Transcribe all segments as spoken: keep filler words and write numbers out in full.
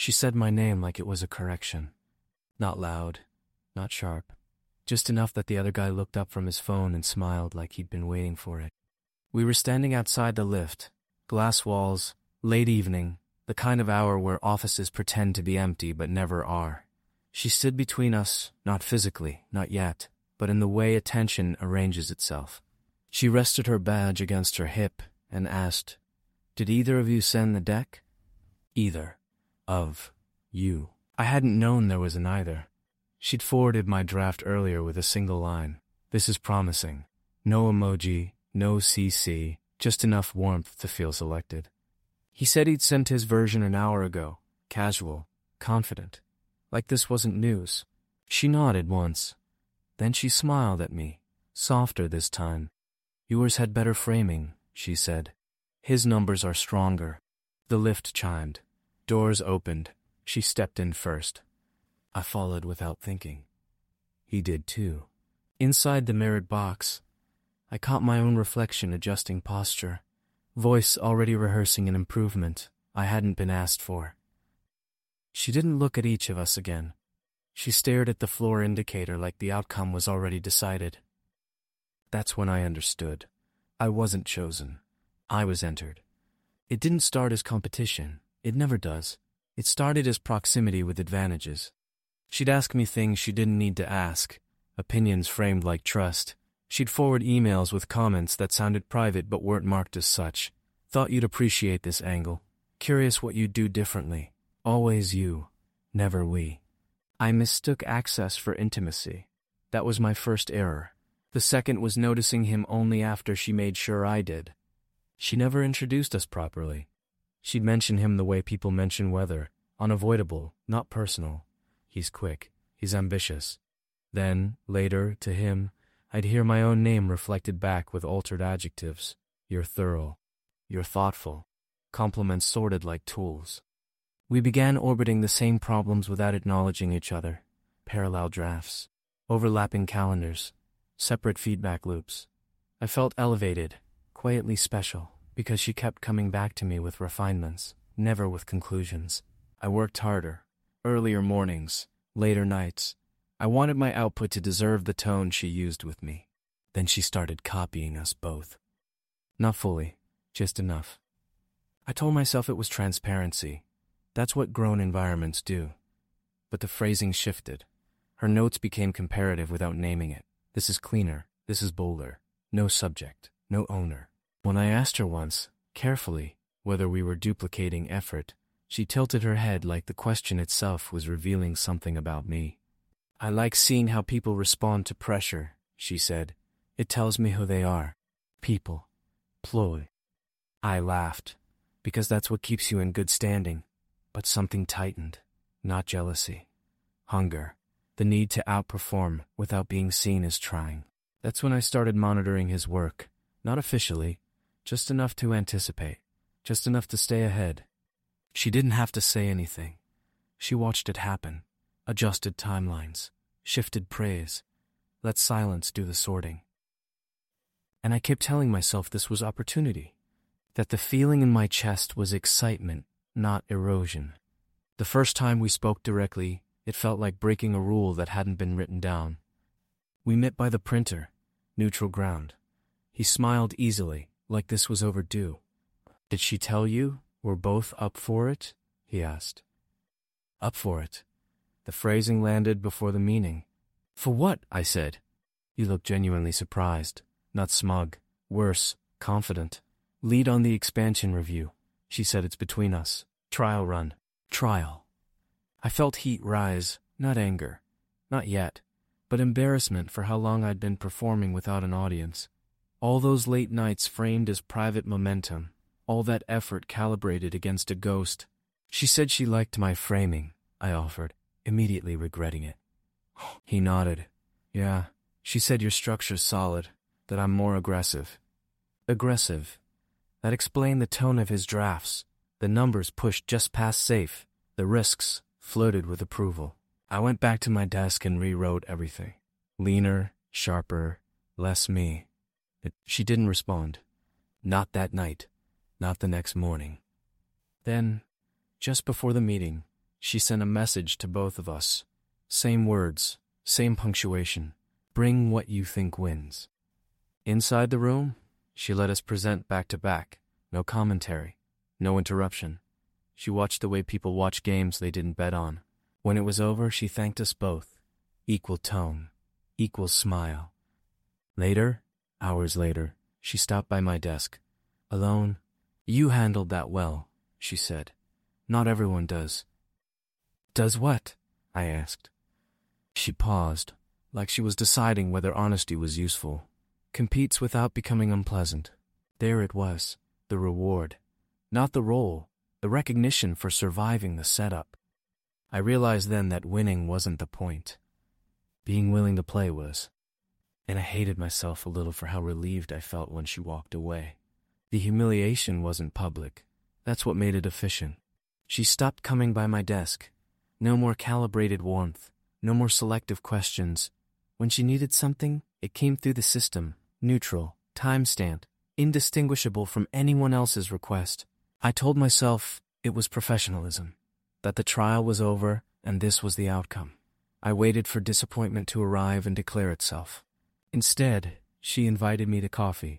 She said my name like it was a correction. Not loud, not sharp, just enough that the other guy looked up from his phone and smiled like he'd been waiting for it. We were standing outside the lift, glass walls, late evening, the kind of hour where offices pretend to be empty but never are. She stood between us, not physically, not yet, but in the way attention arranges itself. She rested her badge against her hip and asked, "Did either of you send the deck?" Either. Of. You. I hadn't known there was an either. She'd forwarded my draft earlier with a single line. This is promising. No emoji, no C C, just enough warmth to feel selected. He said he'd sent his version an hour ago, casual, confident, like this wasn't news. She nodded once. Then she smiled at me, softer this time. Yours had better framing, she said. His numbers are stronger. The lift chimed. Doors opened. She stepped in first. I followed without thinking. He did too. Inside the mirrored box, I caught my own reflection adjusting posture, voice already rehearsing an improvement I hadn't been asked for. She didn't look at each of us again. She stared at the floor indicator like the outcome was already decided. That's when I understood. I wasn't chosen. I was entered. It didn't start as competition. It never does. It started as proximity with advantages. She'd ask me things she didn't need to ask, opinions framed like trust. She'd forward emails with comments that sounded private but weren't marked as such. Thought you'd appreciate this angle. Curious what you'd do differently. Always you, never we. I mistook access for intimacy. That was my first error. The second was noticing him only after she made sure I did. She never introduced us properly. She'd mention him the way people mention weather, unavoidable, not personal. He's quick, he's ambitious. Then, later, to him, I'd hear my own name reflected back with altered adjectives. You're thorough. You're thoughtful. Compliments sorted like tools. We began orbiting the same problems without acknowledging each other. Parallel drafts. Overlapping calendars. Separate feedback loops. I felt elevated, quietly special, because she kept coming back to me with refinements, never with conclusions. I worked harder. Earlier mornings, later nights. I wanted my output to deserve the tone she used with me. Then she started copying us both. Not fully, just enough. I told myself it was transparency. That's what grown environments do. But the phrasing shifted. Her notes became comparative without naming it. This is cleaner. This is bolder. No subject. No owner. When I asked her once, carefully, whether we were duplicating effort, she tilted her head like the question itself was revealing something about me. I like seeing how people respond to pressure, she said. It tells me who they are. People. Ploy. I laughed, because that's what keeps you in good standing. But something tightened. Not jealousy. Hunger. The need to outperform without being seen as trying. That's when I started monitoring his work. Not officially, just enough to anticipate. Just enough to stay ahead. She didn't have to say anything. She watched it happen. Adjusted timelines. Shifted praise. Let silence do the sorting. And I kept telling myself this was opportunity. That the feeling in my chest was excitement, not erosion. The first time we spoke directly, it felt like breaking a rule that hadn't been written down. We met by the printer, neutral ground. He smiled easily, like this was overdue. Did she tell you we're both up for it? He asked. Up for it. The phrasing landed before the meaning. For what? I said. You looked genuinely surprised, not smug, worse, confident. Lead on the expansion review. She said it's between us. Trial run. Trial. I felt heat rise, not anger. Not yet. But embarrassment for how long I'd been performing without an audience. All those late nights framed as private momentum. All that effort calibrated against a ghost. She said she liked my framing, I offered, immediately regretting it. He nodded. Yeah, she said your structure's solid, that I'm more aggressive. Aggressive. That explained the tone of his drafts. The numbers pushed just past safe. The risks floated with approval. I went back to my desk and rewrote everything. Leaner, sharper, less me. It, she didn't respond. Not that night. Not the next morning. Then, just before the meeting, She sent a message to both of us. Same words, same punctuation. Bring what you think wins. Inside the room, she let us present back to back. No commentary, no interruption. She watched the way people watch games they didn't bet on. When it was over, she thanked us both. Equal tone, equal smile. Later, hours later, she stopped by my desk. Alone. You handled that well, she said. Not everyone does. Does what? I asked. She paused, like she was deciding whether honesty was useful. Competes without becoming unpleasant. There it was, the reward. Not the role, the recognition for surviving the setup. I realized then that winning wasn't the point. Being willing to play was. And I hated myself a little for how relieved I felt when she walked away. The humiliation wasn't public. That's what made it efficient. She stopped coming by my desk. No more calibrated warmth. No more selective questions. When she needed something, it came through the system, neutral, time-stamped, indistinguishable from anyone else's request. I told myself it was professionalism, that the trial was over and this was the outcome. I waited for disappointment to arrive and declare itself. Instead, she invited me to coffee.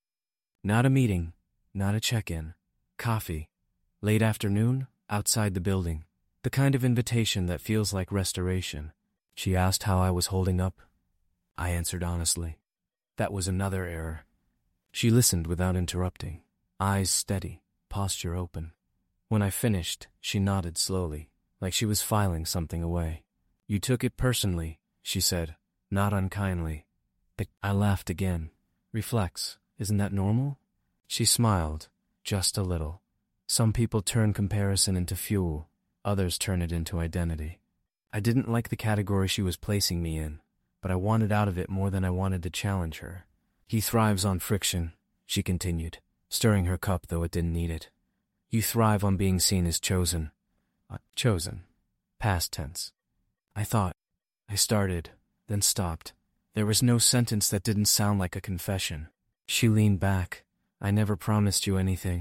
Not a meeting, not a check-in. Coffee. Late afternoon, outside the building. The kind of invitation that feels like restoration. She asked how I was holding up. I answered honestly. That was another error. She listened without interrupting, eyes steady, posture open. When I finished, she nodded slowly, like she was filing something away. You took it personally, she said, not unkindly. But I laughed again. Reflex, isn't that normal? She smiled, just a little. Some people turn comparison into fuel, others turn it into identity. I didn't like the category she was placing me in, but I wanted out of it more than I wanted to challenge her. He thrives on friction, she continued, stirring her cup though it didn't need it. You thrive on being seen as chosen. Uh, chosen. Past tense. I thought. I started, then stopped. There was no sentence that didn't sound like a confession. She leaned back. I never promised you anything.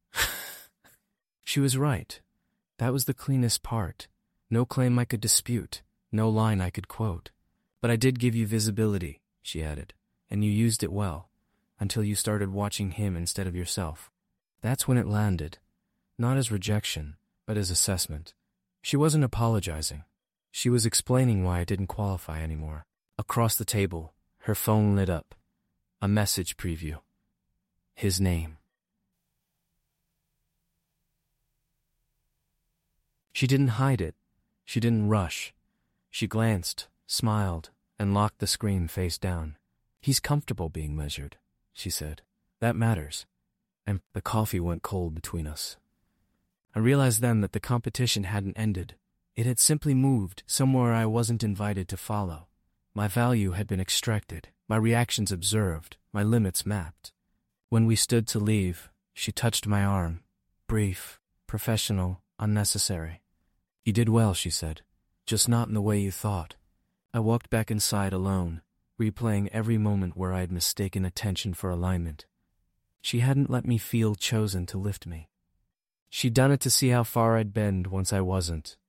She was right. That was the cleanest part. No claim I could dispute, no line I could quote. But I did give you visibility, she added, and you used it well, until you started watching him instead of yourself. That's when it landed. Not as rejection, but as assessment. She wasn't apologizing. She was explaining why I didn't qualify anymore. Across the table, her phone lit up. A message preview. His name. She didn't hide it. She didn't rush. She glanced, smiled, and locked the screen face down. He's comfortable being measured, she said. That matters. And the coffee went cold between us. I realized then that the competition hadn't ended. It had simply moved somewhere I wasn't invited to follow. My value had been extracted, my reactions observed, my limits mapped. When we stood to leave, she touched my arm. Brief, professional, unnecessary. You did well, she said, just not in the way you thought. I walked back inside alone, replaying every moment where I had mistaken attention for alignment. She hadn't let me feel chosen to lift me. She'd done it to see how far I'd bend once I wasn't,